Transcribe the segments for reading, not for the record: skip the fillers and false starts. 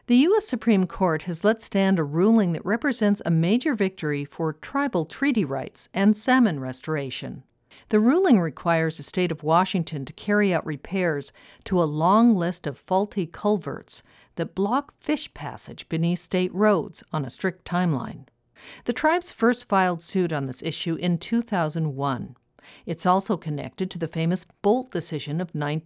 The U.S. Supreme Court has let stand a ruling that represents a major victory for tribal treaty rights and salmon restoration. The ruling requires the state of Washington to carry out repairs to a long list of faulty culverts that block fish passage beneath state roads on a strict timeline. The tribes first filed suit on this issue in 2001. It's also connected to the famous Bolt decision of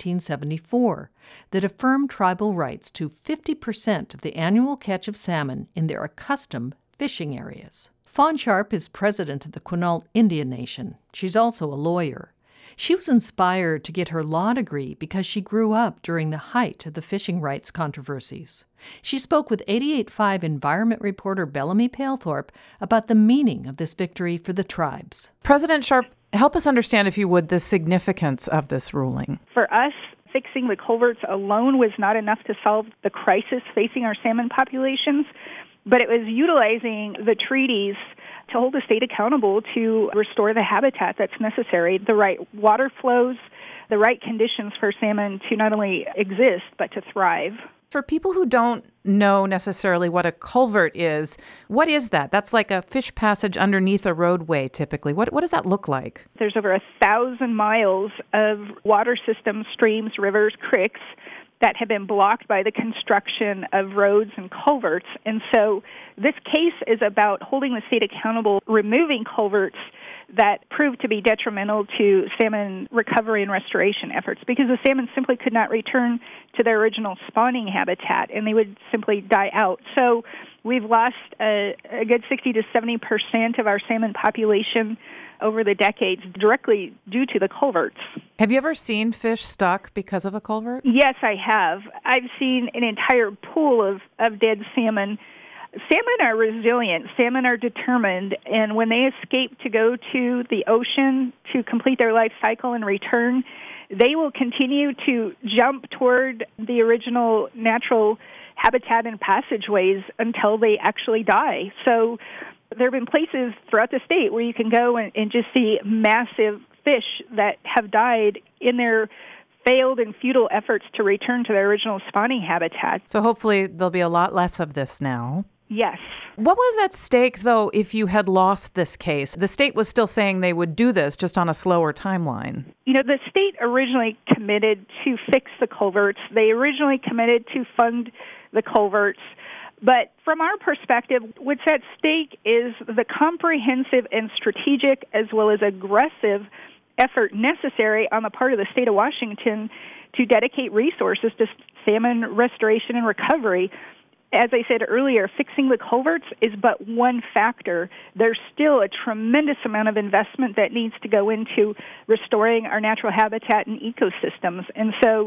1974 that affirmed tribal rights to 50% of the annual catch of salmon in their accustomed fishing areas. Fawn Sharp is president of the Quinault Indian Nation. She's also a lawyer. She was inspired to get her law degree because she grew up during the height of the fishing rights controversies. She spoke with 88.5 environment reporter Bellamy Palethorpe about the meaning of this victory for the tribes. President Sharp, help us understand, if you would, the significance of this ruling. For us, fixing the culverts alone was not enough to solve the crisis facing our salmon populations, but it was utilizing the treaties to hold the state accountable to restore the habitat that's necessary, the right water flows, the right conditions for salmon to not only exist, but to thrive. For people who don't know necessarily what a culvert is, what is that? That's like a fish passage underneath a roadway, typically. What does that look like? There's over 1,000 miles of water systems, streams, rivers, creeks that have been blocked by the construction of roads and culverts. And so this case is about holding the state accountable, removing culverts that proved to be detrimental to salmon recovery and restoration efforts, because the salmon simply could not return to their original spawning habitat, and they would simply die out. So we've lost a good 60 to 70% of our salmon population over the decades directly due to the culverts. Have you ever seen fish stuck because of a culvert? Yes, I have. I've seen an entire pool of dead salmon. Salmon are resilient. Salmon are determined. And when they escape to go to the ocean to complete their life cycle and return, they will continue to jump toward the original natural habitat and passageways until they actually die. So there have been places throughout the state where you can go and just see massive fish that have died in their failed and futile efforts to return to their original spawning habitat. So hopefully there'll be a lot less of this now. Yes. What was at stake, though, if you had lost this case? The state was still saying they would do this, just on a slower timeline. The state originally committed to fix the culverts. They originally committed to fund the culverts. But from our perspective, what's at stake is the comprehensive and strategic as well as aggressive effort necessary on the part of the state of Washington to dedicate resources to salmon restoration and recovery. As I said earlier, fixing the culverts is but one factor. There's still a tremendous amount of investment that needs to go into restoring our natural habitat and ecosystems. And so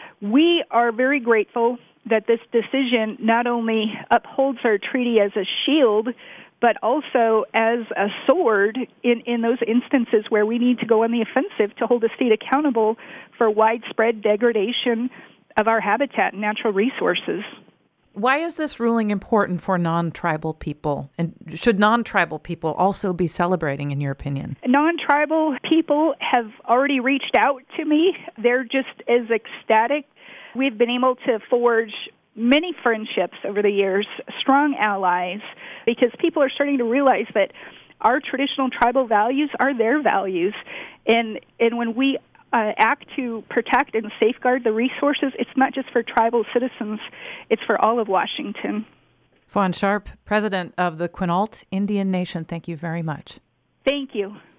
we are very grateful that this decision not only upholds our treaty as a shield, but also as a sword in those instances where we need to go on the offensive to hold the state accountable for widespread degradation of our habitat and natural resources. Why is this ruling important for non-tribal people? And should non-tribal people also be celebrating, in your opinion? Non-tribal people have already reached out to me. They're just as ecstatic. We've been able to forge many friendships over the years, strong allies, because people are starting to realize that our traditional tribal values are their values. And when we act to protect and safeguard the resources, it's not just for tribal citizens, it's for all of Washington. Fawn Sharp, president of the Quinault Indian Nation, thank you very much. Thank you.